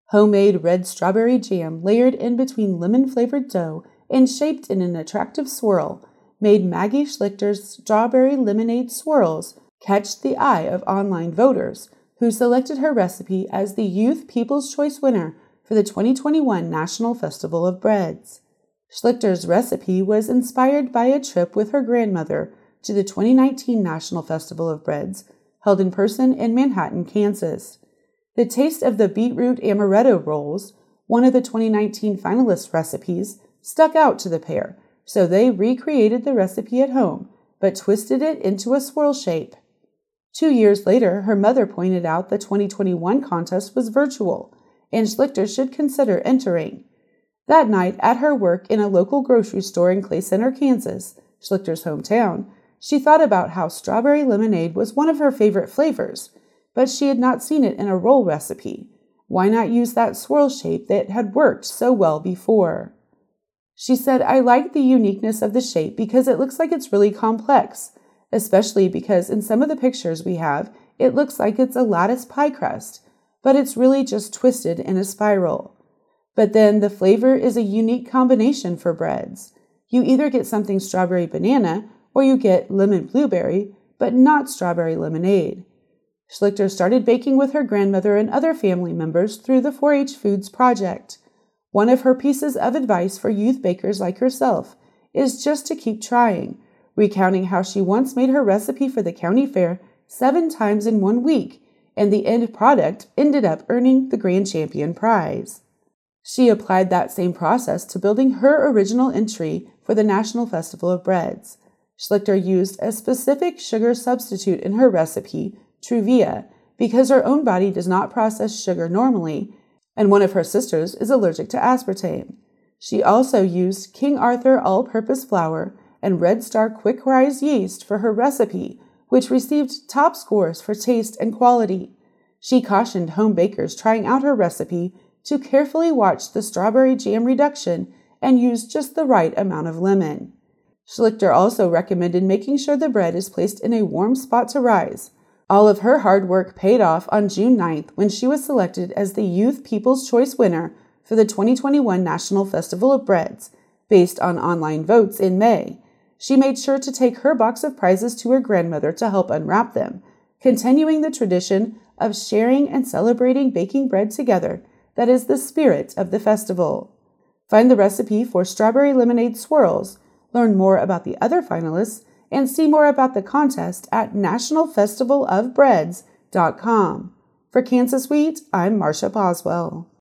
Homemade red strawberry jam layered in between lemon-flavored dough and shaped in an attractive swirl made Maggie Schlichter's strawberry lemonade swirls catch the eye of online voters, who selected her recipe as the Youth People's Choice winner for the 2021 National Festival of Breads. Schlichter's recipe was inspired by a trip with her grandmother to the 2019 National Festival of Breads, held in person in Manhattan, Kansas. The taste of the beetroot amaretto rolls, one of the 2019 finalist recipes, stuck out to the pair, so they recreated the recipe at home, but twisted it into a swirl shape. 2 years later, her mother pointed out the 2021 contest was virtual, and Schlichter should consider entering. That night, at her work in a local grocery store in Clay Center, Kansas, Schlichter's hometown, she thought about how strawberry lemonade was one of her favorite flavors, but she had not seen it in a roll recipe. Why not use that swirl shape that had worked so well before? She said, "I like the uniqueness of the shape because it looks like it's really complex, especially because in some of the pictures we have, it looks like it's a lattice pie crust, but it's really just twisted in a spiral. But then the flavor is a unique combination for breads. You either get something strawberry banana or you get lemon blueberry, but not strawberry lemonade." Schlichter started baking with her grandmother and other family members through the 4-H Foods Project. One of her pieces of advice for youth bakers like herself is just to keep trying, recounting how she once made her recipe for the county fair 7 times in 1 week, and the end product ended up earning the Grand Champion prize. She applied that same process to building her original entry for the National Festival of Breads. Schlichter used a specific sugar substitute in her recipe, Truvia, because her own body does not process sugar normally, and one of her sisters is allergic to aspartame. She also used King Arthur all-purpose flour and Red Star Quick Rise yeast for her recipe, which received top scores for taste and quality. She cautioned home bakers trying out her recipe to carefully watch the strawberry jam reduction and use just the right amount of lemon. Schlichter also recommended making sure the bread is placed in a warm spot to rise. All of her hard work paid off on June 9th when she was selected as the Youth People's Choice winner for the 2021 National Festival of Breads, based on online votes in May. She made sure to take her box of prizes to her grandmother to help unwrap them, continuing the tradition of sharing and celebrating baking bread together that is the spirit of the festival. Find the recipe for strawberry lemonade swirls, learn more about the other finalists, and see more about the contest at nationalfestivalofbreads.com. For Kansas Wheat, I'm Marcia Boswell.